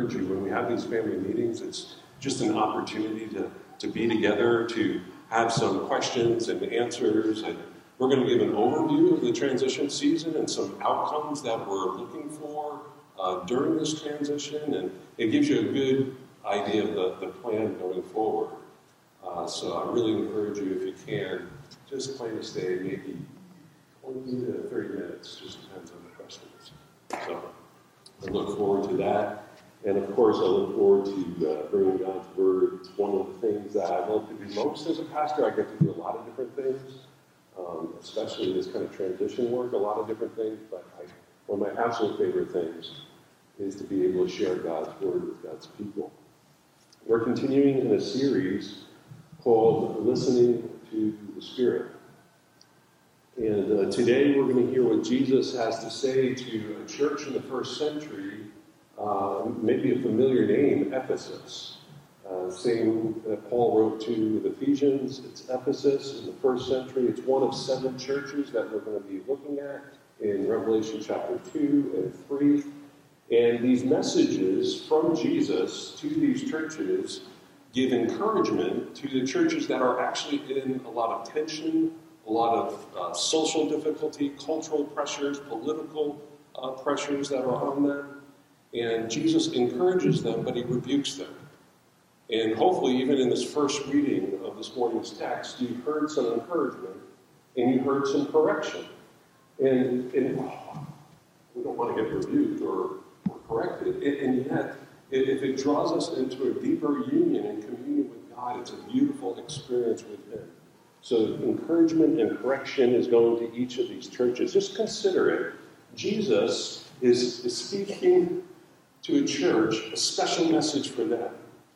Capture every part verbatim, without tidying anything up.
encourage you, when we have these family meetings, it's just an opportunity to, to be together, to have some questions and answers. And we're going to give an overview of the transition season and some outcomes that we're looking for uh, during this transition. And it gives you a good idea of the, the plan going forward. Uh, so I really encourage you, if you can, just plan to stay maybe twenty to thirty minutes, just depends on the questions. So I look forward to that. And of course, I look forward to uh, bringing God's Word. It's one of the things that I love to do most as a pastor. I get to do a lot of different things, um, especially this kind of transition work, a lot of different things. But I, one of my absolute favorite things is to be able to share God's Word with God's people. We're continuing in a series called Listening to the Spirit. And uh, today we're going to hear what Jesus has to say to a church in the first century, uh, maybe a familiar name, Ephesus. Uh, same that Paul wrote to the Ephesians. It's Ephesus in the first century. It's one of seven churches that we're going to be looking at in Revelation chapter two and three. And these messages from Jesus to these churches give encouragement to the churches that are actually in a lot of tension, a lot of uh, social difficulty, cultural pressures, political uh, pressures that are on them. And Jesus encourages them, but he rebukes them. And hopefully, even in this first reading of this morning's text, you heard some encouragement and you heard some correction. And, and we don't want to get rebuked or, or corrected. And, and yet, if it draws us into a deeper union and communion with God, it's a beautiful experience with him. So encouragement and correction is going to each of these churches. Just consider it. Jesus is, is speaking to a church a special message for them.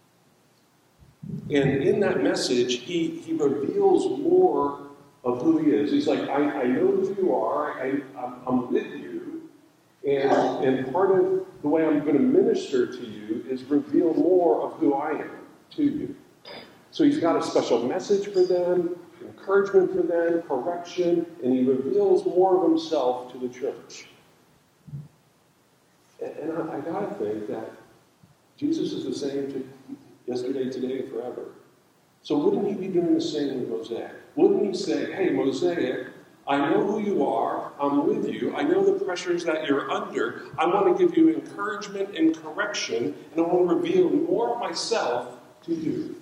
And in that message, he, he reveals more of who he is. He's like, I, I know who you are. I, I'm, I'm with you. And, and part of the way I'm going to minister to you is reveal more of who I am to you. So he's got a special message for them, encouragement for them, correction, and he reveals more of himself to the church. And, and I, I got to think that Jesus is the same to yesterday, today, and forever. So wouldn't he be doing the same with Mosaic? Wouldn't he say, hey, Mosaic, I know who you are, I'm with you, I know the pressures that you're under, I want to give you encouragement and correction, and I want to reveal more of myself to you.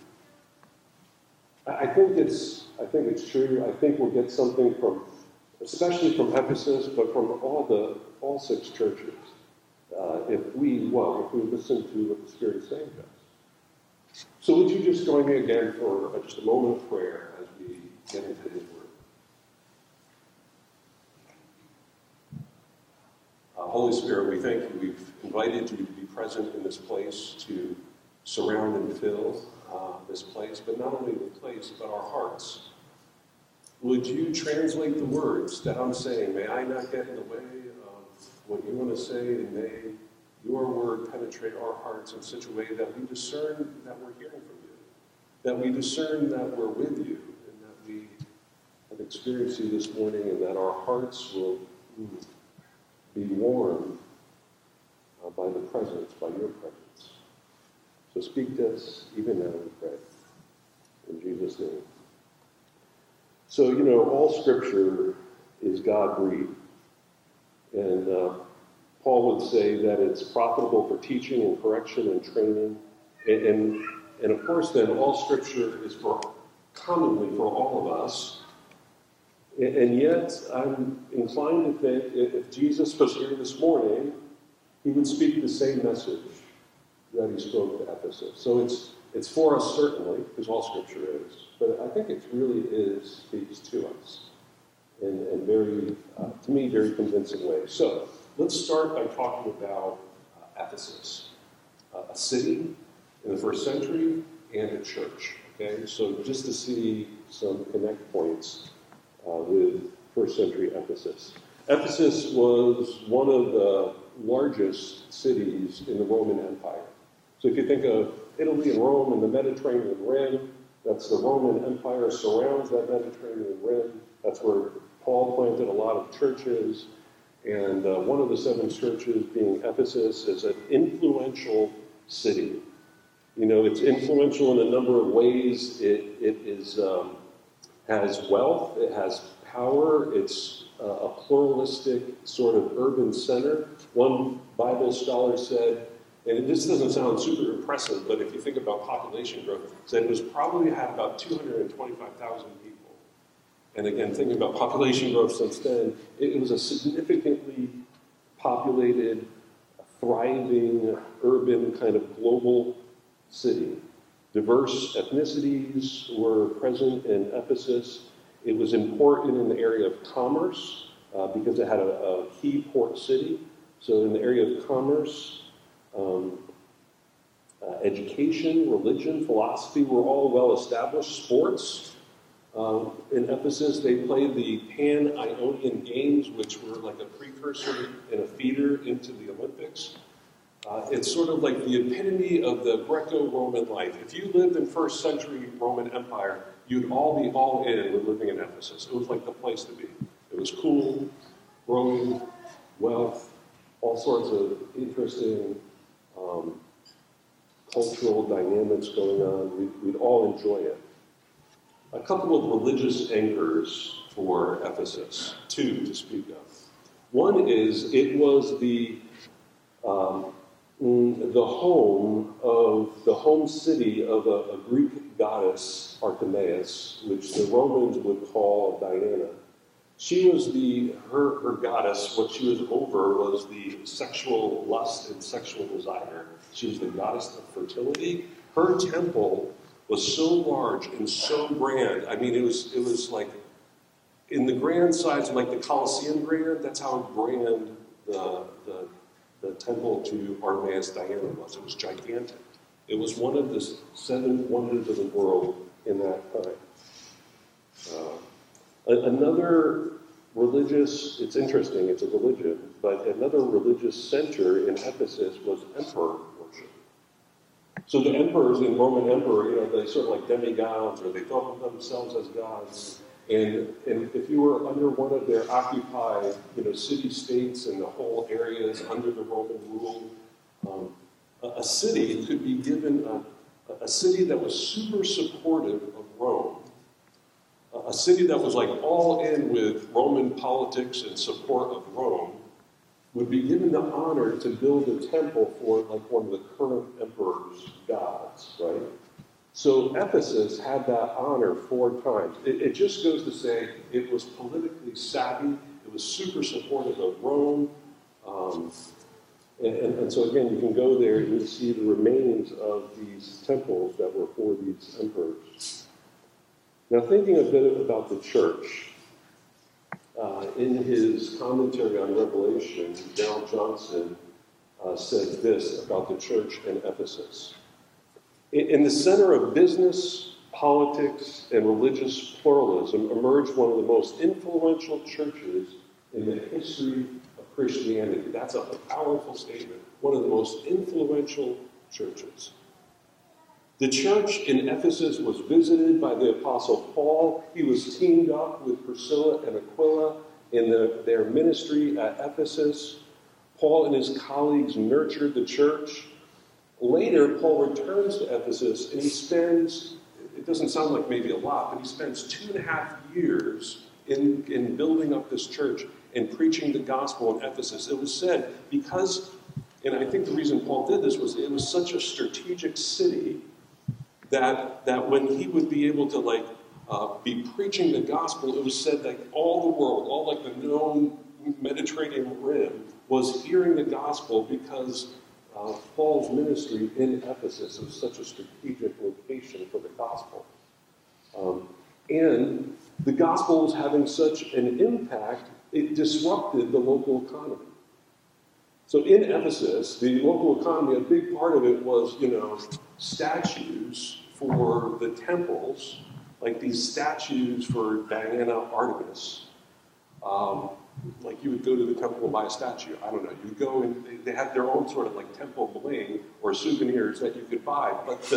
I think it's I think it's true. I think we'll get something from, especially from Ephesus, but from all the all six churches, uh, if we well, if we listen to what the Spirit is saying to us. So would you just join me again for just a moment of prayer as we get into His Word? Uh, Holy Spirit, we thank you. We've invited you to be present in this place, to surround and fill uh, this place, but not only the place, but our hearts. Would you translate the words that I'm saying? May I not get in the way of what you want to say, and may your word penetrate our hearts in such a way that we discern that we're hearing from you, that we discern that we're with you, and that we have experienced you this morning, and that our hearts will mm, be warmed uh, by the presence, by your presence. So speak to us even now, we pray. In Jesus' name. So, you know, all Scripture is God-breathed. And uh, Paul would say that it's profitable for teaching and correction and training. And, and, and of course, then, all Scripture is for commonly for all of us. And, and yet, I'm inclined to think if Jesus was here this morning, he would speak the same message that he spoke to Ephesus. So it's it's for us certainly, because all Scripture is, but I think it really is speaks to us in, in very, uh, to me, very convincing ways. So let's start by talking about uh, Ephesus, uh, a city in the first century and a church. Okay, so just to see some connect points uh, with first century Ephesus. Ephesus was one of the largest cities in the Roman Empire. So if you think of Italy and Rome and the Mediterranean Rim, that's the Roman Empire surrounds that Mediterranean Rim. That's where Paul planted a lot of churches. And uh, one of the seven churches, being Ephesus, is an influential city. You know, it's influential in a number of ways. It, it is, um, has wealth, it has power, it's uh, a pluralistic sort of urban center. One Bible scholar said, and this doesn't sound super impressive, but if you think about population growth, said it was probably had about two hundred twenty-five thousand people. And again, thinking about population growth since then, it, it was a significantly populated, thriving, urban, kind of global city. Diverse ethnicities were present in Ephesus. It was important in the area of commerce uh, because it had a, a key port city. So in the area of commerce, um, uh, education, religion, philosophy were all well established. Sports. Um, in Ephesus, they played the Pan-Ionian Games, which were like a precursor and a feeder into the Olympics. Uh, it's sort of like the epitome of the Greco-Roman life. If you lived in first century Roman Empire, you'd all be all in with living in Ephesus. It was like the place to be. It was cool, growing, wealth, all sorts of interesting um, cultural dynamics going on. We'd, we'd all enjoy it. A couple of religious anchors for Ephesus, two to speak of. One is it was the um, the home of the home city of a, a Greek goddess, Artemis, which the Romans would call Diana. She was the her her goddess. What she was over was the sexual lust and sexual desire. She was the goddess of fertility. Her temple was so large and so grand. I mean, it was it was like in the grand size of like the Colosseum grand. That's how grand the the the temple to Artemis Diana was. It was gigantic. It was one of the seven wonders of the world in that time. Uh, another religious, it's interesting, it's a religion, but another religious center in Ephesus was emperor worship. So the emperors in Roman emperor, you know, they sort of like demigods, or they thought of themselves as gods. And, and if you were under one of their occupied, you know, city-states and the whole areas under the Roman rule, um, a, a city could be given a, a city that was super supportive of Rome, a, a city that was like all in with Roman politics and support of Rome, would be given the honor to build a temple for like one of the current emperor's gods, right? So Ephesus had that honor four times. It, it just goes to say it was politically savvy. It was super supportive of Rome. Um, and, and, and so again, you can go there and you see the remains of these temples that were for these emperors. Now, thinking a bit about the church, uh, in his commentary on Revelation, Darrell Johnson uh, said this about the church in Ephesus. In the center of business, politics, and religious pluralism emerged one of the most influential churches in the history of Christianity. That's a powerful statement. One of the most influential churches. The church in Ephesus was visited by the Apostle Paul. He was teamed up with Priscilla and Aquila in the, their ministry at Ephesus. Paul and his colleagues nurtured the church. Later, Paul returns to Ephesus, and he spends, it doesn't sound like maybe a lot, but he spends two and a half years in, in building up this church and preaching the gospel in Ephesus. It was said because, and I think the reason Paul did this was it was such a strategic city that, that when he would be able to like uh, be preaching the gospel, it was said that all the world, all like the known Mediterranean rim, was hearing the gospel because Uh, Paul's ministry in Ephesus was such a strategic location for the gospel. Um, and the gospel was having such an impact, it disrupted the local economy. So in Ephesus, the local economy, a big part of it was, you know, statues for the temples, like these statues for Diana Artemis. Um, Like you would go to the temple and buy a statue. I don't know. You would go and they, they had their own sort of like temple bling or souvenirs that you could buy. But the,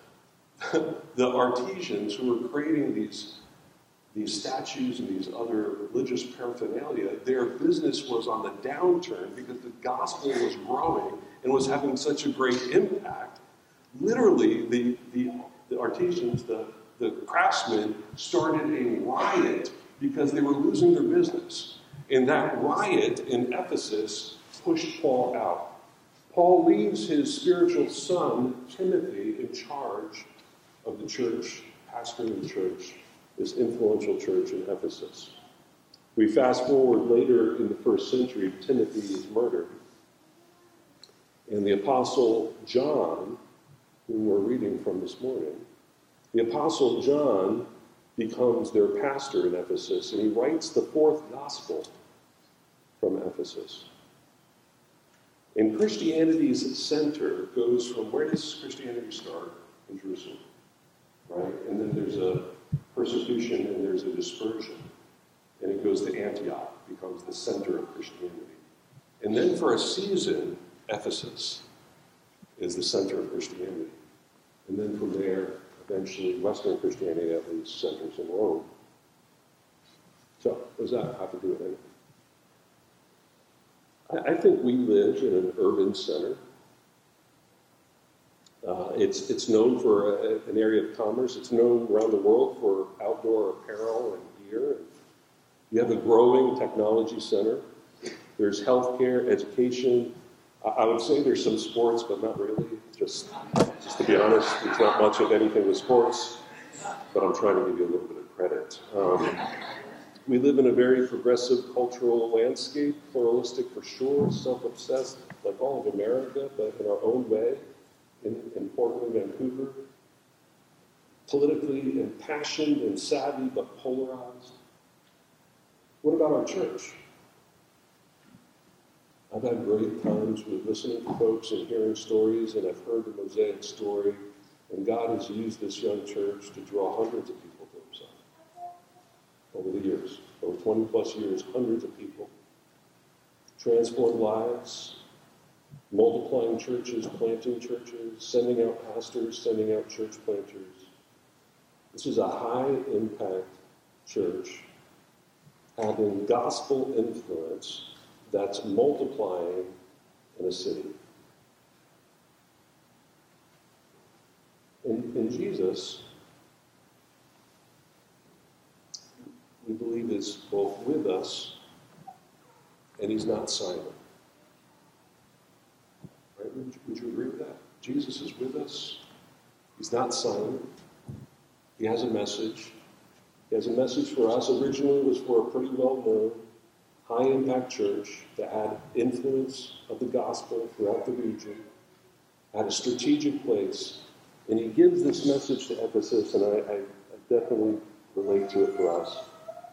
the artisans who were creating these, these statues and these other religious paraphernalia, their business was on the downturn because the gospel was growing and was having such a great impact, literally the, the, the artisans, the, the craftsmen, started a riot because they were losing their business. And that riot in Ephesus pushed Paul out. Paul leaves his spiritual son, Timothy, in charge of the church, pastoring the church, this influential church in Ephesus. We fast forward later in the first century, Timothy is murdered. And the Apostle John, whom we're reading from this morning, the Apostle John becomes their pastor in Ephesus, and he writes the fourth gospel from Ephesus. And Christianity's center goes from, where does Christianity start? In Jerusalem, right? And then there's a persecution and there's a dispersion. And it goes to Antioch, becomes the center of Christianity. And then for a season, Ephesus is the center of Christianity. And then from there, eventually, Western Christianity at least centers in Rome. So, what does that have to do with anything? I, I think we live in an urban center. Uh, it's, it's known for a, an area of commerce. It's known around the world for outdoor apparel and gear. And you have a growing technology center. There's healthcare, education. I, I would say there's some sports, but not really. Just, just to be honest, there's not much of anything with sports, but I'm trying to give you a little bit of credit. Um, we live in a very progressive cultural landscape, pluralistic for sure, self-obsessed, like all of America, but in our own way, in, in Portland, Vancouver. Politically impassioned and savvy, but polarized. What about our church? I've had great times with listening to folks and hearing stories, and I've heard the Mosaic story, and God has used this young church to draw hundreds of people to himself over the years. Over twenty plus years, hundreds of people. Transformed lives, multiplying churches, planting churches, sending out pastors, sending out church planters. This is a high-impact church having gospel influence that's multiplying in a city. In, in Jesus, we believe is both with us and he's not silent. Right? Would you, would you agree with that? Jesus is with us. He's not silent. He has a message. He has a message for us. Originally it was for a pretty well-known high-impact church that had influence of the gospel throughout the region, had a strategic place, and he gives this message to Ephesus, and I, I, I definitely relate to it for us.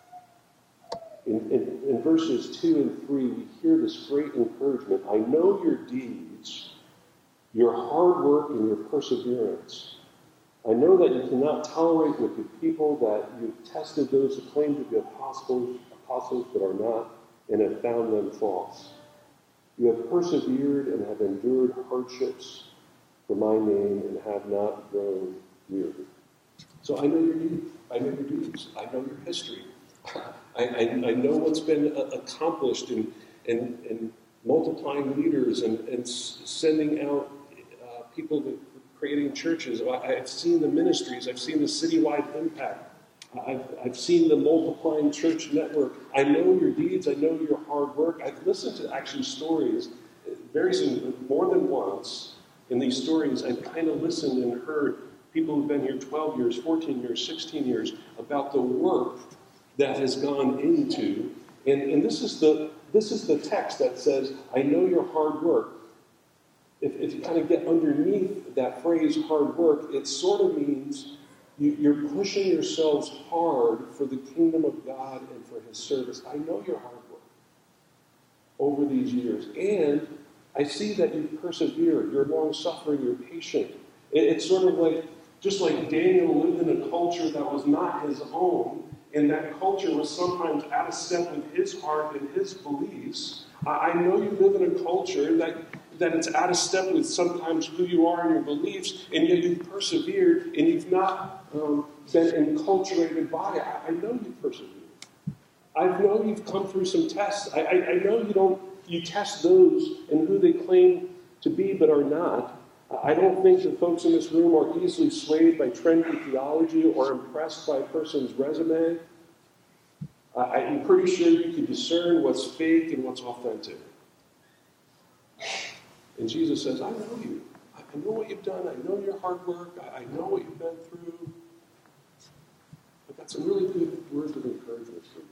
In, in, in verses two and three, we hear this great encouragement. I know your deeds, your hard work, and your perseverance. I know that you cannot tolerate wicked people, that you've tested those who claim to be apostles, apostles but are not, and have found them false. You have persevered and have endured hardships for my name and have not grown weary. So I know your deeds. I know your deeds. I know your history. I, I, I know what's been accomplished in, in, in multiplying leaders and, and sending out uh, people to creating churches. I, I've seen the ministries. I've seen the citywide impact. I've, I've seen the multiplying church network. I know your deeds. I know your hard work. I've listened to actually stories, very soon, more than once. In these stories, I've kind of listened and heard people who've been here twelve years, fourteen years, sixteen years, about the work that has gone into, and, and this is the this is the text that says, I know your hard work. If, if you kind of get underneath that phrase, hard work, it sort of means you, you're pushing yourselves hard for the kingdom of God and for his service. I know your hard work over these years. And I see that you've persevered. You're long-suffering. You're patient. It, it's sort of like, just like Daniel lived in a culture that was not his own, and that culture was sometimes out of step with his heart and his beliefs. I, I know you live in a culture that that it's out of step with sometimes who you are and your beliefs, and yet you've persevered, and you've not um, been enculturated by it. I, I know you've persevered. I know you've come through some tests. I, I, I know you don't. You test those and who they claim to be but are not. I don't think the folks in this room are easily swayed by trendy theology or impressed by a person's resume. I'm pretty sure you can discern what's fake and what's authentic. And Jesus says, I know you. I know what you've done. I know your hard work. I know what you've been through. I've got some really good words of encouragement for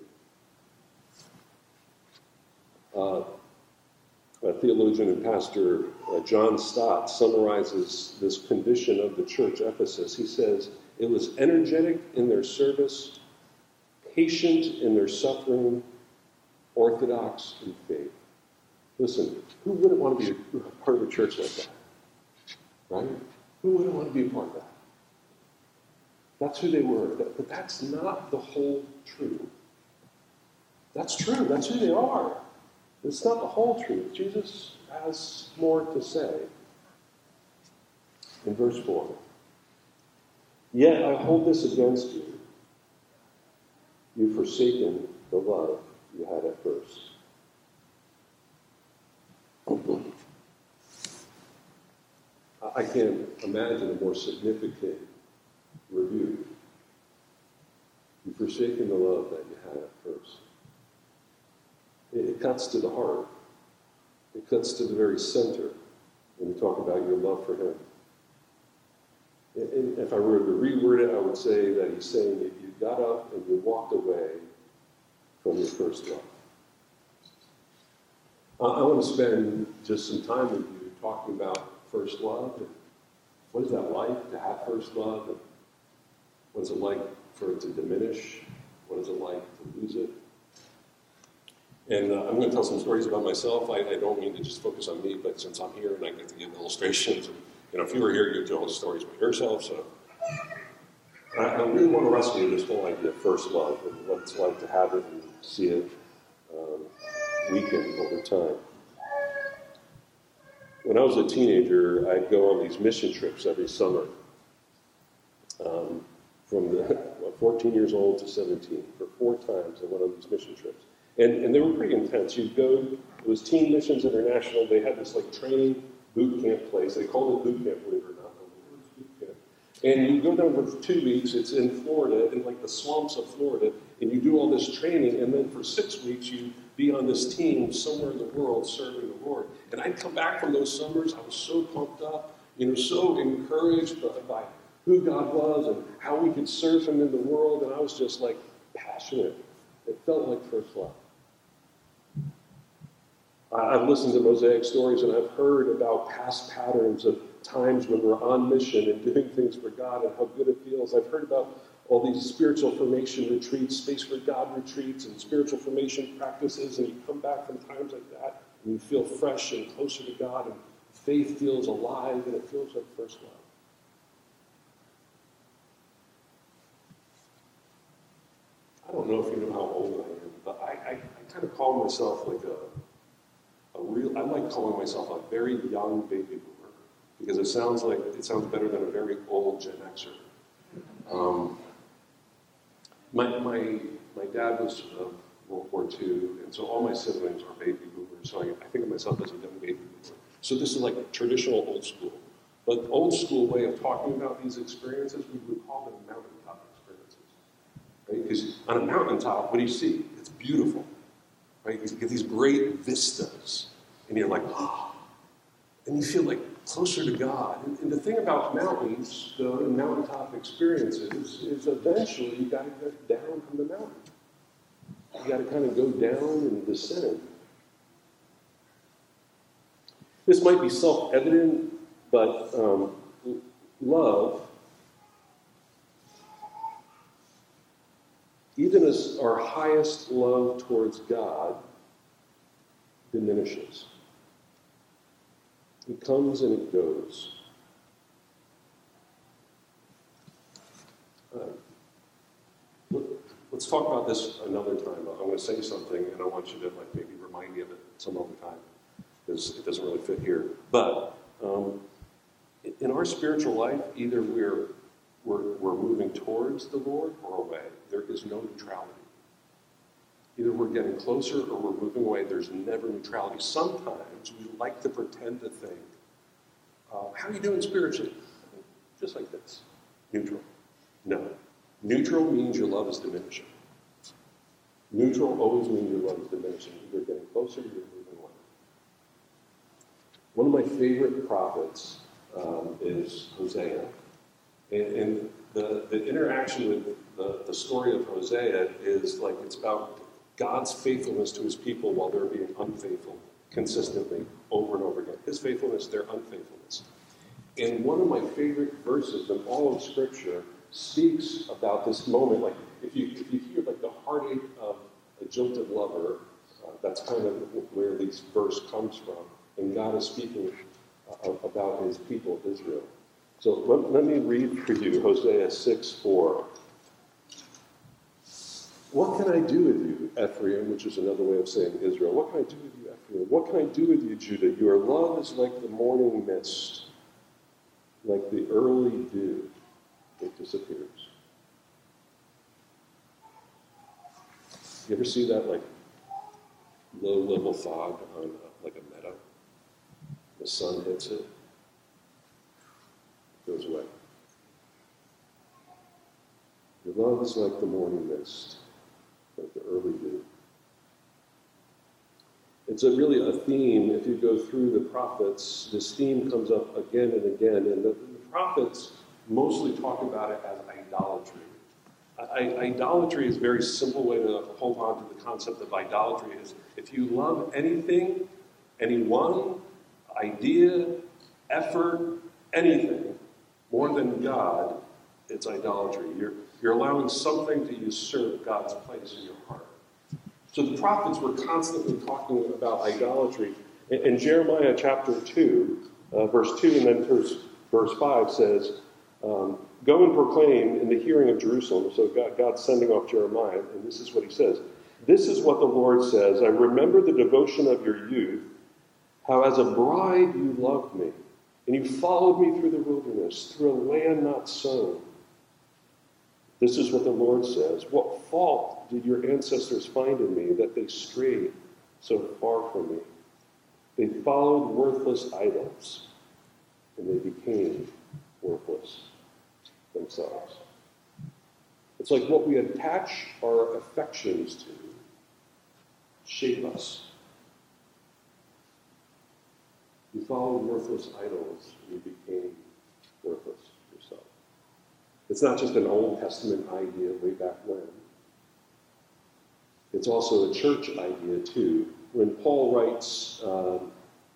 you. Uh, a theologian and pastor, uh, John Stott, summarizes this condition of the church Ephesus. He says, it was energetic in their service, patient in their suffering, orthodox in faith. Listen, who wouldn't want to be a part of a church like that? Right? Who wouldn't want to be a part of that? That's who they were. But that's not the whole truth. That's true. That's who they are. It's not the whole truth. Jesus has more to say. In verse four, yet I hold this against you. You've forsaken the love you had at first. I can't imagine a more significant rebuke. You've forsaken the love that you had at first. It cuts to the heart. It cuts to the very center when you talk about your love for him. And if I were to reword it, I would say that he's saying that you got up and you walked away from your first love. I want to spend just some time with you talking about first love. And what is that like to have first love? And what is it like for it to diminish? What is it like to lose it? And uh, I'm going to tell some stories about myself. I, I don't mean to just focus on me, but since I'm here and I get to give illustrations, and, you know, if you were here, you'd tell the stories about yourself. So I, I really want to wrestle with this whole idea of first love and what it's like to have it and see it um, weaken over time. When I was a teenager, I'd go on these mission trips every summer, um, from the, what, fourteen years old to seventeen. For four times I went on these mission trips. And, and they were pretty intense. You'd go, it was Teen Missions International. They had this like training boot camp place. They called it boot camp, believe it or not. It was boot camp. And you go down for two weeks. It's in Florida, in like the swamps of Florida. And you do all this training. And then for six weeks, you be on this team somewhere in the world serving the Lord. And I'd come back from those summers. I was so pumped up, you know, so encouraged by, by who God was and how we could serve him in the world. And I was just like passionate. It felt like first love. I've listened to Mosaic stories and I've heard about past patterns of times when we're on mission and doing things for God and how good it feels. I've heard about all these spiritual formation retreats, Space for God retreats, and spiritual formation practices, and you come back from times like that and you feel fresh and closer to God, and faith feels alive, and it feels like first love. I don't know if you know how old I am, but I, I, I kind of call myself like a A real, I like calling myself a very young baby boomer because it sounds like it sounds better than a very old Gen Xer. Um, my my my dad was uh, World War Two, and so all my siblings are baby boomers. So I, I think of myself as a young baby boomer. So this is like traditional old school, but old school way of talking about these experiences, we would call them mountaintop experiences, right? Because on a mountaintop, what do you see? It's beautiful. Right? You get these great vistas, and you're like, oh, and you feel like closer to God. And, and the thing about mountains, the mountaintop experiences, is eventually you got to get down from the mountain. You got to kind of go down and descend. This might be self-evident, but um, love, even as our highest love towards God diminishes. It comes and it goes. Uh, let's talk about this another time. I'm going to say something, and I want you to like maybe remind me of it some other time, because it doesn't really fit here. But um, in our spiritual life, either we're We're, we're moving towards the Lord or away. There is no neutrality. Either we're getting closer or we're moving away. There's never neutrality. Sometimes we like to pretend to think Uh, how are you doing spiritually? Just like this. Neutral. No. Neutral means your love is diminishing. Neutral always means your love is diminishing. You're getting closer, you're moving away. One of my favorite prophets um, is Hosea. And, and the, the interaction with the, the story of Hosea is like it's about God's faithfulness to his people while they're being unfaithful consistently over and over again. His faithfulness, their unfaithfulness. And one of my favorite verses in all of Scripture speaks about this moment. Like if you if you hear like the heartache of a jilted lover, uh, that's kind of where this verse comes from. And God is speaking uh, about his people, Israel. So let, let me read for you Hosea six four. What can I do with you, Ephraim, which is another way of saying Israel? What can I do with you, Ephraim? What can I do with you, Judah? Your love is like the morning mist, like the early dew. It disappears. You ever see that, like, low-level fog on, uh, like, a meadow? The sun hits it. It goes away. Your love is like the morning mist, like the early dew. It's a really a theme. If you go through the prophets, this theme comes up again and again. And the, the prophets mostly talk about it as idolatry. I, idolatry is a very simple way to hold on to the concept of idolatry. Is if you love anything, anyone, idea, effort, anything, more than God, it's idolatry. You're, you're allowing something to usurp God's place in your heart. So the prophets were constantly talking about idolatry. In, in Jeremiah chapter two, uh, verse two, and then verse, verse five says, um, go and proclaim in the hearing of Jerusalem. So God, God's sending off Jeremiah, and this is what he says. This is what the Lord says. I remember the devotion of your youth, how as a bride you loved me, and you followed me through the wilderness, through a land not sown. This is what the Lord says. What fault did your ancestors find in me that they strayed so far from me? They followed worthless idols, and they became worthless themselves. It's like what we attach our affections to shape us. You followed worthless idols, and you became worthless yourself. It's not just an Old Testament idea way back when. It's also a church idea, too. When Paul writes um,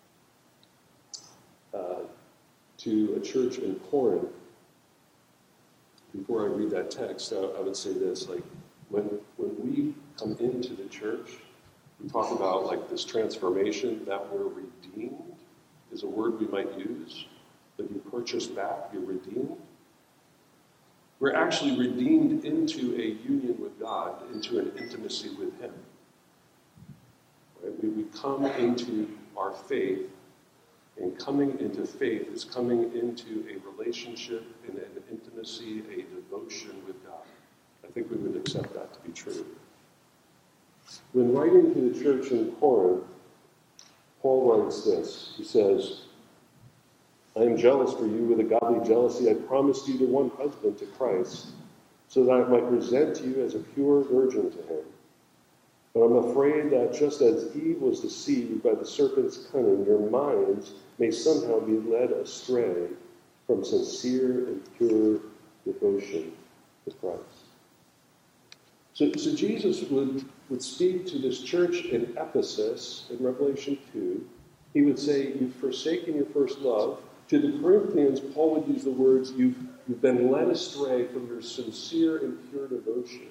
uh, to a church in Corinth, before I read that text, I, I would say this, like, when when we come into the church, we talk about, like, this transformation, that we're redeemed is a word we might use, that you purchase back, you're redeemed. We're actually redeemed into a union with God, into an intimacy with him. Right? We, we come into our faith, and coming into faith is coming into a relationship and an intimacy, a devotion with God. I think we would accept that to be true. When writing to the church in Corinth, Paul writes this. He says, I am jealous for you with a godly jealousy. I promised you to one husband, to Christ, so that I might present you as a pure virgin to him. But I'm afraid that just as Eve was deceived by the serpent's cunning, your minds may somehow be led astray from sincere and pure devotion to Christ. So, so Jesus would, would speak to this church in Ephesus in Revelation two. He would say, you've forsaken your first love. To the Corinthians, Paul would use the words, you've, you've been led astray from your sincere and pure devotion.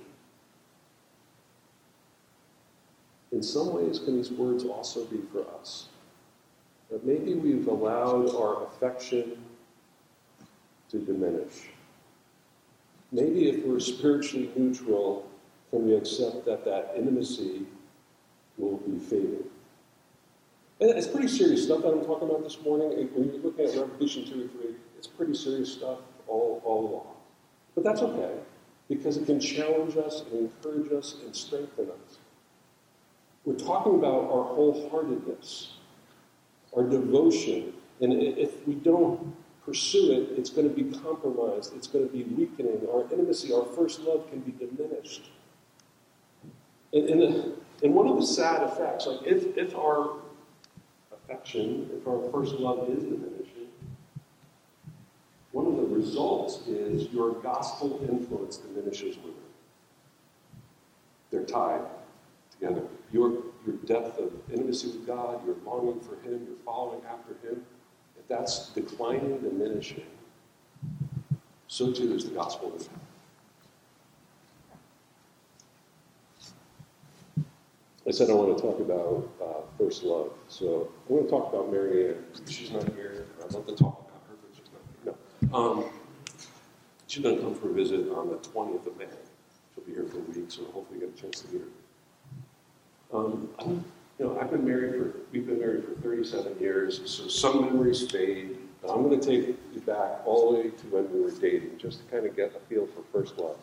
In some ways, can these words also be for us? That maybe we've allowed our affection to diminish. Maybe if we're spiritually neutral, can we accept that that intimacy will be fading? And it's pretty serious stuff that I'm talking about this morning. And when you're looking at Revelation two and three, it's pretty serious stuff all, all along. But that's okay, because it can challenge us and encourage us and strengthen us. We're talking about our wholeheartedness, our devotion. And if we don't pursue it, it's going to be compromised. It's going to be weakening. Our intimacy, our first love can be diminished. And, and, and one of the sad effects, like if, if our affection, if our first love is diminishing, one of the results is your gospel influence diminishes with it. They're tied together. Your, your depth of intimacy with God, your longing for Him, your following after Him, if that's declining, diminishing, so too is the gospel of God. I said I want to talk about uh, first love. So I want to talk about Mary Ann. She's not here. I'd love to talk about her, but she's not here. No. Um, she's going to come for a visit on the twentieth of May. She'll be here for a week, so hopefully you get a chance to meet her. Um, I'm, you know, I've been married for, we've been married for thirty-seven years, so some memories fade. But I'm going to take you back all the way to when we were dating, just to kind of get a feel for first love.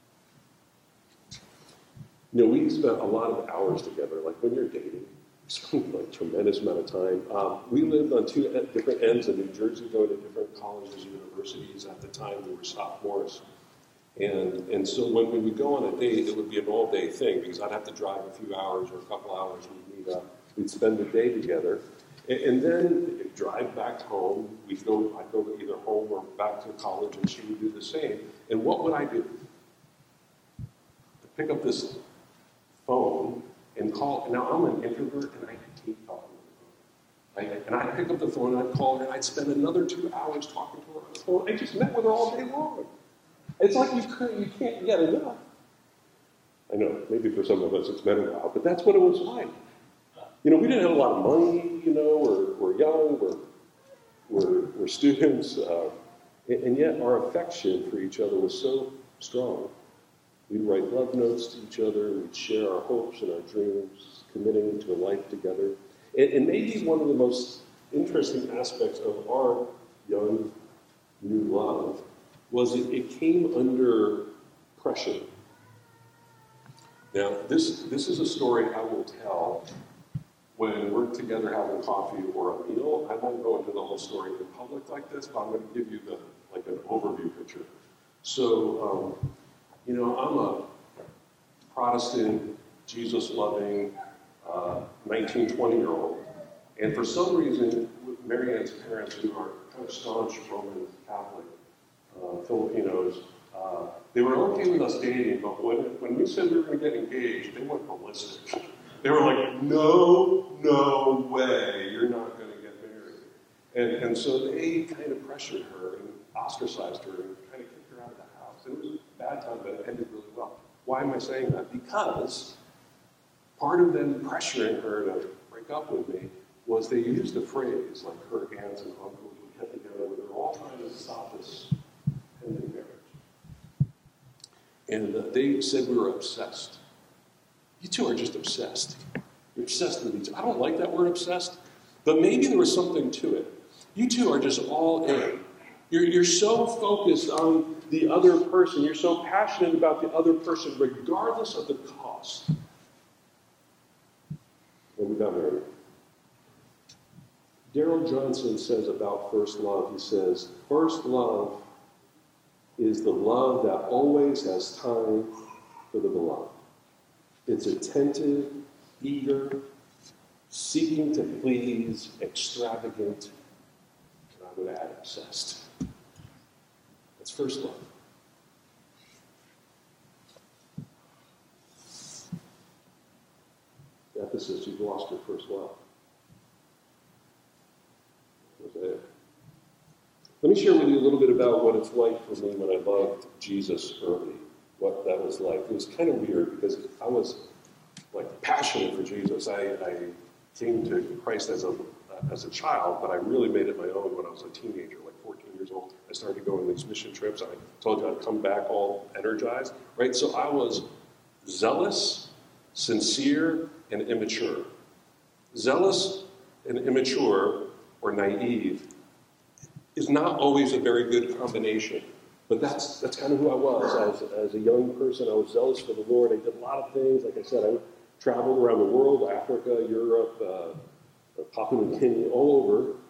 You know, we spent a lot of hours together. Like when you're dating, you spend like a tremendous amount of time. Um, we lived on two different ends of New Jersey, going to different colleges, universities. At the time, we were sophomores. And and so when we would go on a date, it would be an all-day thing because I'd have to drive a few hours or a couple hours. We'd meet up. We'd spend the day together. And, and then we'd drive back home. We'd go, I'd go either home or back to college, and she would do the same. And what would I do? I'd pick up this phone and call. Now, I'm an introvert, and I hate talking on the phone. I, and I'd pick up the phone, and I'd call her, and I'd spend another two hours talking to her on the phone. I just met with her all day long. It's like you, could, you can't get enough. I know, maybe for some of us it's been a while, but that's what it was like. You know, we didn't have a lot of money, you know, we're, we're young, we're, we're, we're students, uh, and, and yet our affection for each other was so strong. We'd write love notes to each other, we'd share our hopes and our dreams, committing to a life together. And, and maybe one of the most interesting aspects of our young, new love was it, it came under pressure. Now, this, this is a story I will tell when we're together having coffee or a meal. I won't go into the whole story in public like this, but I'm going to give you the like an overview picture. So, um, you know, I'm a Protestant, Jesus-loving, uh, nineteen, twenty-year-old, and for some reason, Mary Ann's parents, who are kind of staunch Roman Catholic, Uh, Filipinos, uh, they were okay with us dating, but when, when we said we were going to get engaged, they went ballistic. They were like, no, no way, you're not going to get married. And, and so they kind of pressured her and ostracized her and kind of kicked her out of the house. It was a bad time, but it ended really well. Why am I saying that? Because part of them pressuring her to break up with me was they used a phrase like her aunts and uncles would get together with her all trying to stop this pending marriage. And uh, they said we were obsessed. You two are just obsessed. You're obsessed with each other. I don't like that word obsessed, but maybe there was something to it. You two are just all in. You're, you're so focused on the other person. You're so passionate about the other person, regardless of the cost. And we got married. Darrell Johnson says about first love, he says, first love is the love that always has time for the beloved. It's attentive, eager, seeking to please, extravagant, and I would add obsessed. That's first love. Ephesus, you've lost your first love. Was that it? Let me share with you a little bit about what it's like for me when I loved Jesus early, what that was like. It was kind of weird because I was like passionate for Jesus. I, I came to Christ as a as a child, but I really made it my own when I was a teenager, like fourteen years old. I started going on these mission trips. I told you I'd come back all energized, right? So I was zealous, sincere, and immature. Zealous and immature or naive is not always a very good combination. But that's that's kind of who I was. As, as a young person, I was zealous for the Lord. I did a lot of things. Like I said, I traveled around the world, Africa, Europe, uh, Papua New Guinea, all over.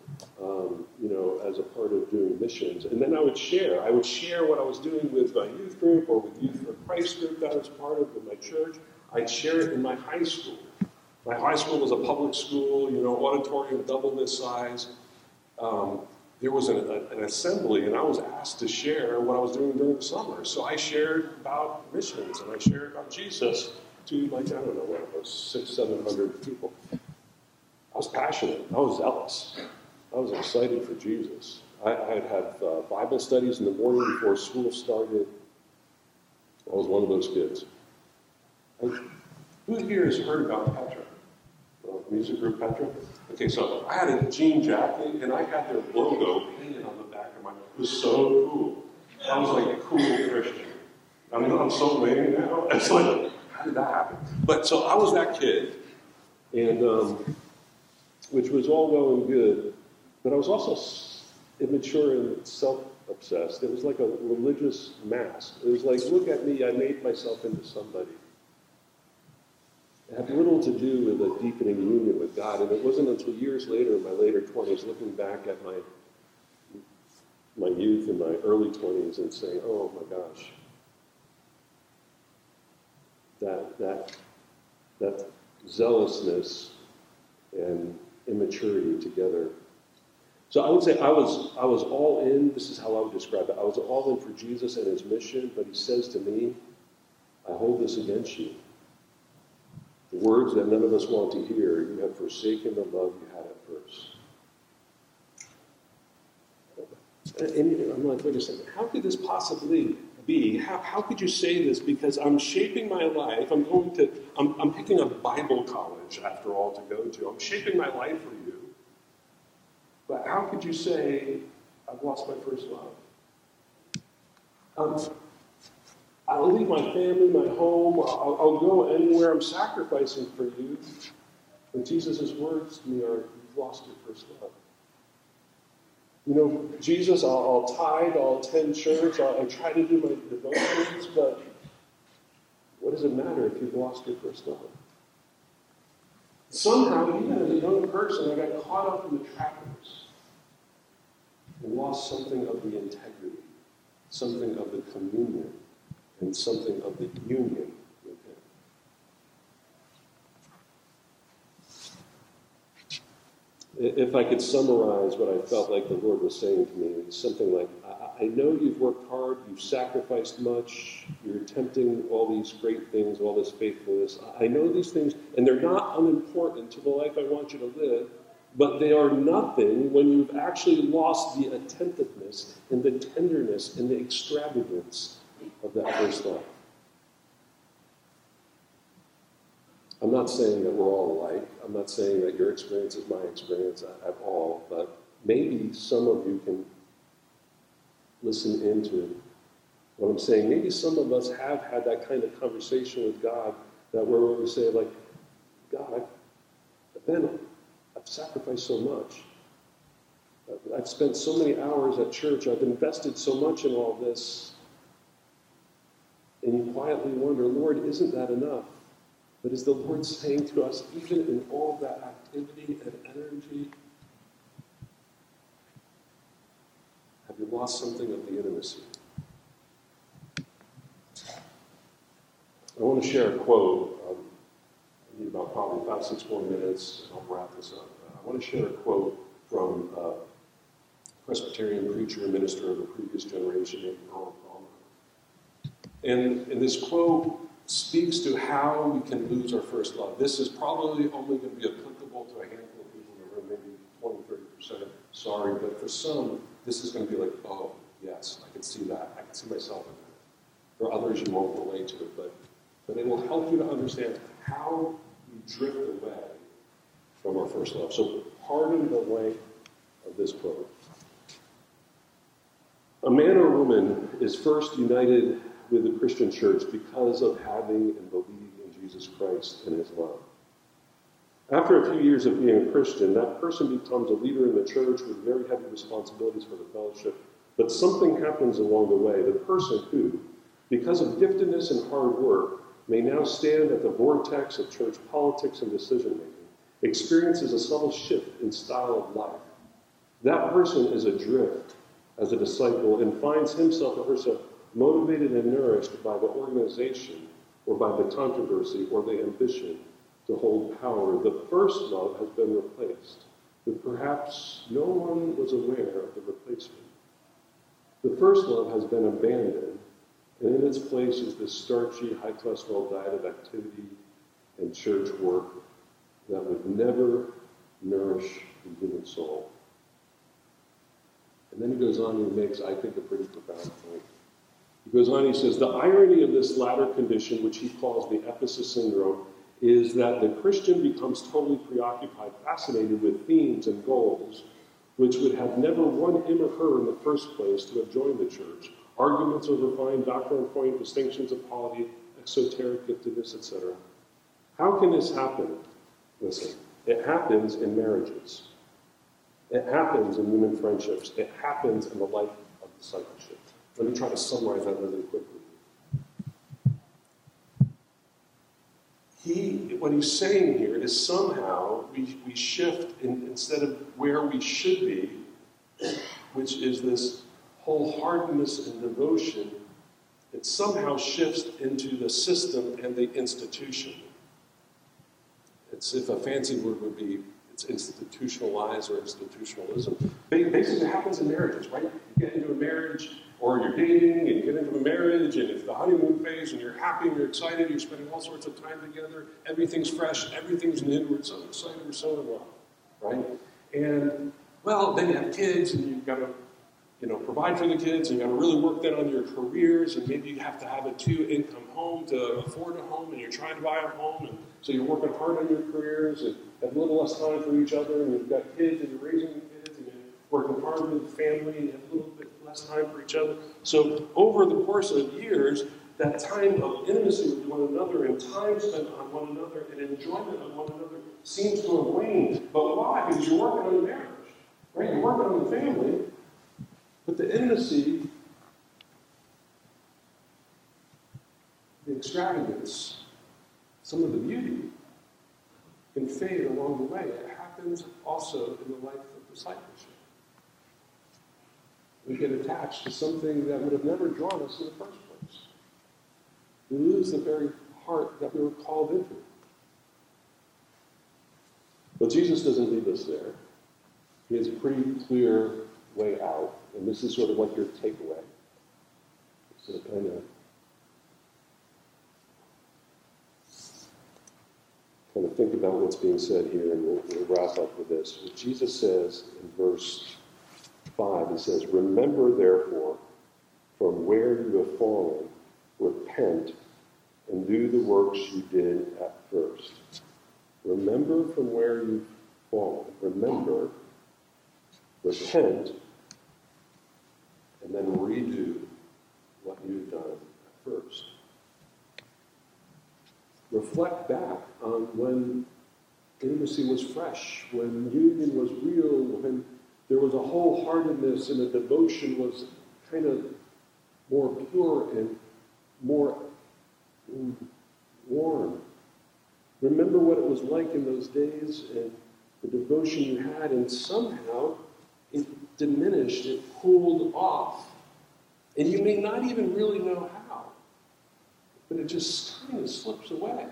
um, you know, as a part of doing missions. And then I would share. I would share what I was doing with my youth group or with Youth for Christ group that I was part of with my church. I'd share it in my high school. My high school was a public school, you know, auditorium double this size. Um, there was an, a, an assembly, and I was asked to share what I was doing during the summer. So I shared about missions, and I shared about Jesus to, like, I don't know, what it was, six, seven hundred people. I was passionate. I was zealous. I was excited for Jesus. I, I'd have uh, Bible studies in the morning before school started. I was one of those kids. I, who here has heard about Petra? Well, music group Petra? Okay, so I had a jean jacket, and I had their logo painted on the back of my... It was so cool. I was like a cool Christian. I mean, I'm so lame now. It's like, how did that happen? But so I was that kid, and um, which was all well and good, but I was also immature and self-obsessed. It was like a religious mask. It was like, look at me, I made myself into somebody. It had little to do with a deepening union with God, and it wasn't until years later, in my later twenties, looking back at my my youth and my early twenties and saying, oh my gosh, that that that zealousness and immaturity together. So I would say I was I was all in. This is how I would describe it. I was all in for Jesus and his mission, but he says to me, I hold this against you. The words that none of us want to hear, you have forsaken the love you had at first. And I'm like, wait a second, how could this possibly be? How, how could you say this? Because I'm shaping my life. I'm going to, I'm, I'm picking a Bible college, after all, to go to. I'm shaping my life for you. But how could you say, I've lost my first love? Um, I'll leave my family, my home, I'll, I'll go anywhere, I'm sacrificing for you. And Jesus' words to me are, you've lost your first love. You know, Jesus, I'll, I'll tithe, I'll attend church, I'll, I'll try to do my devotions, but what does it matter if you've lost your first love? Somehow, even as a young person, I got caught up in the trappings and lost something of the integrity, something of the communion, and something of the union with him. If I could summarize what I felt like the Lord was saying to me, it's something like, I, I know you've worked hard, you've sacrificed much, you're attempting all these great things, all this faithfulness. I know these things, and they're not unimportant to the life I want you to live, but they are nothing when you've actually lost the attentiveness and the tenderness and the extravagance of that first love. I'm not saying that we're all alike. I'm not saying that your experience is my experience at all, but maybe some of you can listen into what I'm saying. Maybe some of us have had that kind of conversation with God, that where we say, like, God, I've been, I've sacrificed so much. I've spent so many hours at church. I've invested so much in all this. And you quietly wonder, Lord, isn't that enough? But is the Lord saying to us, even in all that activity and energy, have you lost something of the intimacy? I want to share a quote. Um, I need about probably five, six more minutes, and I'll wrap this up. Uh, I want to share a quote from a Presbyterian preacher and minister of a previous generation named Earl Palmer. And, and this quote speaks to how we can lose our first love. This is probably only going to be applicable to a handful of people in the room, maybe twenty, thirty percent. Sorry, but for some, this is going to be like, oh, yes, I can see that. I can see myself in that. For others, you won't relate to it, but, but it will help you to understand how we drift away from our first love. So pardon the length of this quote. A man or woman is first united with the Christian church because of having and believing in Jesus Christ and his love. After a few years of being a Christian, that person becomes a leader in the church with very heavy responsibilities for the fellowship. But something happens along the way. The person who, because of giftedness and hard work, may now stand at the vortex of church politics and decision-making, experiences a subtle shift in style of life. that person is adrift as a disciple and finds himself or herself motivated and nourished by the organization or by the controversy or the ambition to hold power, the first love has been replaced, but perhaps no one was aware of the replacement. The first love has been abandoned, and in its place is this starchy, high-cholesterol diet of activity and church work that would never nourish the human soul. And then he goes on and he makes, I think, a pretty profound point. He goes on, he says, the irony of this latter condition, which he calls the Ephesus syndrome, is that the Christian becomes totally preoccupied, fascinated with themes and goals, which would have never won him or her in the first place to have joined the church. Arguments over fine doctrinal point, distinctions of polity, exoteric giftedness, et cetera. How can this happen? Listen, it happens in marriages. It happens in human friendships. It happens in the life of discipleship. Let me try to summarize that really quickly. He, what he's saying here is somehow we, we shift in, instead of where we should be, which is this wholeheartedness and devotion, it somehow shifts into the system and the institution. It's, if a fancy word would be, it's institutionalized or institutionalism. Basically, it happens in marriages, right? You get into a marriage, or you're dating, and you get into a marriage, and it's the honeymoon phase, and you're happy, and you're excited, you're spending all sorts of time together, everything's fresh, everything's new, we're so excited, we're so in love, right? And, well, then you have kids, and you've got to, you know, provide for the kids, and you've got to really work then on your careers, and maybe you have to have a two-income home to afford a home, and you're trying to buy a home, and so you're working hard on your careers, and have a little less time for each other, and you've got kids, and you're raising kids, and you're working hard with the family, and you have a little bit less time for each other. So over the course of years, that time of intimacy with one another and time spent on one another and enjoyment of one another seems to have waned. But why? Because you're working on the marriage, right? You're working on the family, but the intimacy, the extravagance, some of the beauty can fade along the way. It happens also in the life of discipleship. We get attached to something that would have never drawn us in the first place. We lose the very heart that we were called into. But Jesus doesn't leave us there. He has a pretty clear way out, and this is sort of like your takeaway. So kind of, kind of think about what's being said here, and we'll, we'll wrap up with this. What Jesus says in verse five, he says, remember, therefore, from where you have fallen, repent, and do the works you did at first. Remember from where you've fallen. Remember, repent, and then redo what you've done at first. Reflect back on when intimacy was fresh, when union was real, when there was a wholeheartedness and a devotion was kind of more pure and more warm. Remember what it was like in those days and the devotion you had, and somehow it diminished, it cooled off. And you may not even really know how, but it just kind of slips away.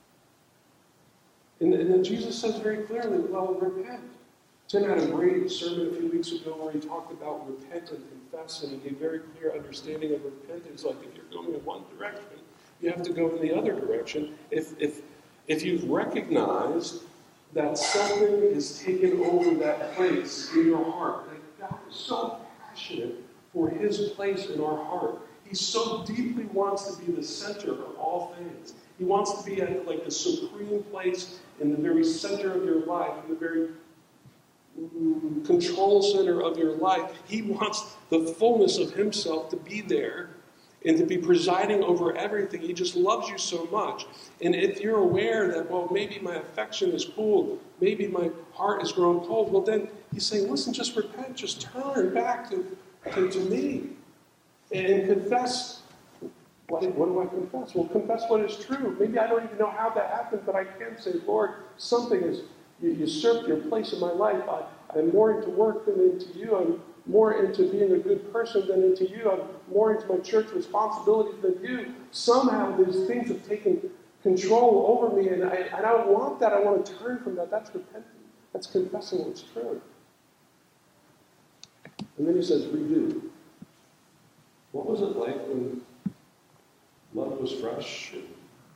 And, and then Jesus says very clearly, well, repent. Tim had a great sermon a few weeks ago where he talked about repent and confess, and he gave very clear understanding of repentance. Like if you're going in one direction, you have to go in the other direction. If if if you've recognized that something is taken over that place in your heart, that God is so passionate for his place in our heart. He so deeply wants to be the center of all things. He wants to be at like the supreme place in the very center of your life, in the very control center of your life. He wants the fullness of himself to be there and to be presiding over everything. He just loves you so much. And if you're aware that, well, maybe my affection is cooled, maybe my heart has grown cold, well, then he's saying, listen, just repent, just turn back to, to, to me and confess. What, what do I confess? Well, confess what is true. Maybe I don't even know how that happened, but I can say, Lord, something has you usurped your place in my life. I, I'm more into work than into you. I'm more into being a good person than into you. I'm more into my church responsibilities than you. Somehow these things have taken control over me, and I, and I don't want that. I want to turn from that. That's repenting. That's confessing what's true. And then he says, redo. What was it like when love was fresh and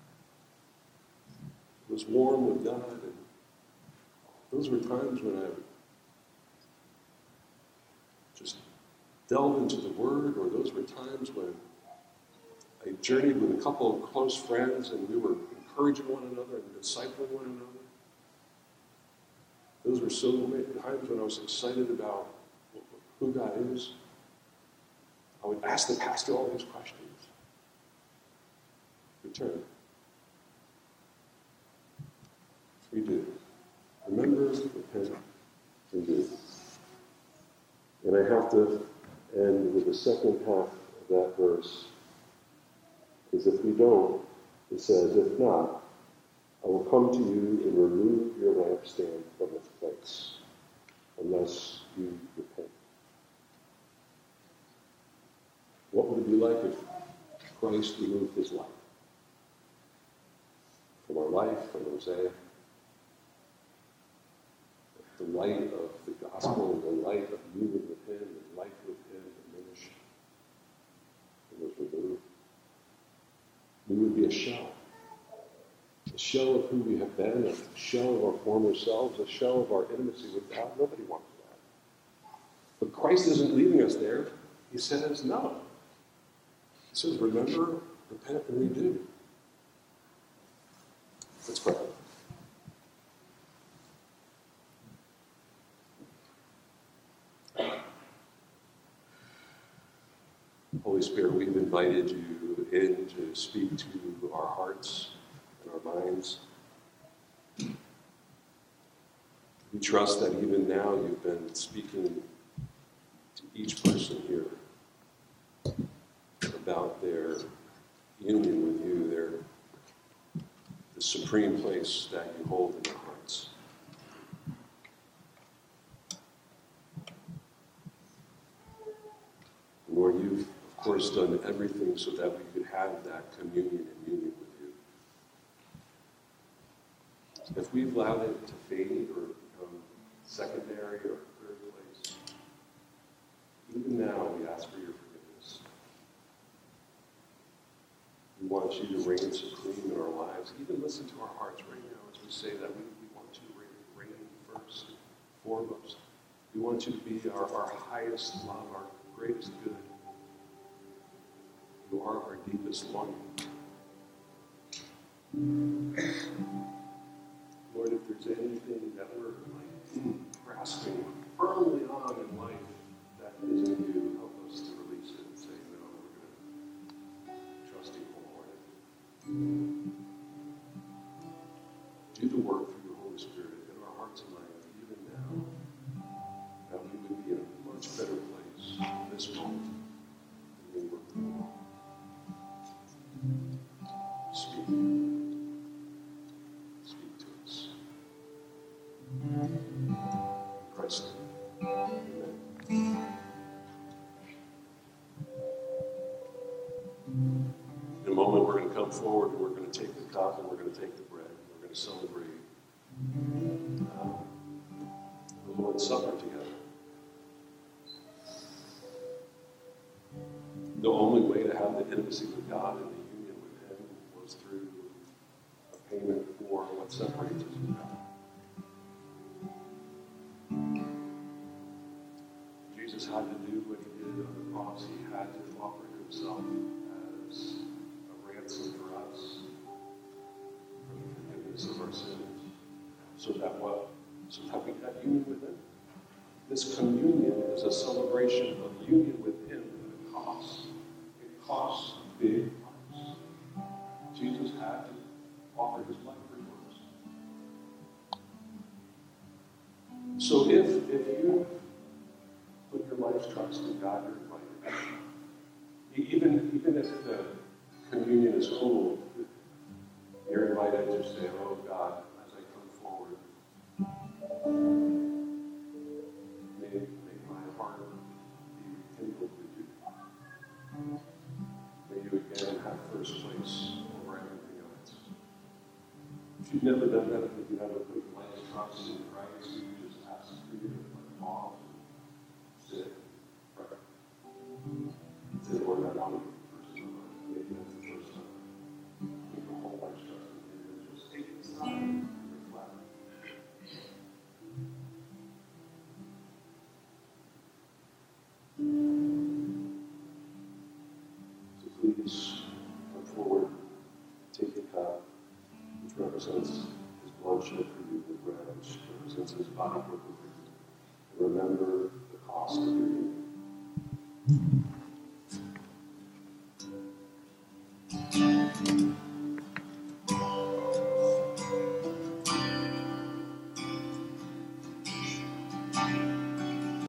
was warm with God? And those were times when I would just delve into the Word, or those were times when I journeyed with a couple of close friends and we were encouraging one another and discipling one another. Those were so many times when I was excited about who God is. I would ask the pastor all these questions. Return. Redo. Remember, repent, redo. And I have to end with the second half of that verse. Because if we don't, it says, if not, I will come to you and remove your lampstand from its place, unless you repent. What would it be like if Christ removed his light from our life, from Mosaic? The light of the gospel and the light of union with him and life with him diminished and was removed. We would be a shell. A shell of who we have been, a shell of our former selves, a shell of our intimacy with God. Nobody wants that. But Christ isn't leaving us there. He says, no. He says, remember, repent, and redo. Let's pray. Holy Spirit, we've invited you in to speak to our hearts and our minds. We trust that even now you've been speaking to each person here about their union with you, their the supreme place that you hold in their hearts. Lord, you've of course done everything so that we could have that communion and union with you. If we've allowed it to fade or become secondary or third place, even now we ask for your forgiveness. We want you to reign supreme in our lives. Even listen to our hearts right now as we say that we, we want you to reign, reign first and foremost. We want you to be our, our highest love, our greatest good. You are our deepest longing. Lord, if there's anything that we're like grasping firmly on in life that isn't you, help us to release it and say, no, we're going to trust you wholeheartedly. Do the work through your Holy Spirit in our hearts and minds, even now, that we would be in a much better place in this moment than we were before. Speak. Speak to us. In Christ's name. Amen. In a moment, we're going to come forward and we're going to take the cup and we're going to take the bread. And we're going to celebrate um, the Lord's Supper together. The only way to have the intimacy with God and the union with him was through a payment for what separates us from God. Jesus had to do what he did on the cross. He had to offer himself as a ransom for us, for the forgiveness of our sins, so that what? So that we have union with him. This communion is a celebration of union with him at a cost. It costs a big price. Jesus had to offer his life for yours. So if, if you put your life's trust in God, you're invited. Even, even if the communion is cold, you're invited to say, oh God, as I come forward, May you again have first place over everything else. If you've never done that, if you have a big life trust in Christ, you can just ask for you to pause and sit, pray. Say, Lord, I want you first in my life. Maybe that's the first time. Make a whole life trust in you and just take this time and reflect. So please come forward, take a cup, which represents his blood shed for you, the bread, which represents his body broken for you. And remember the cost of your healing.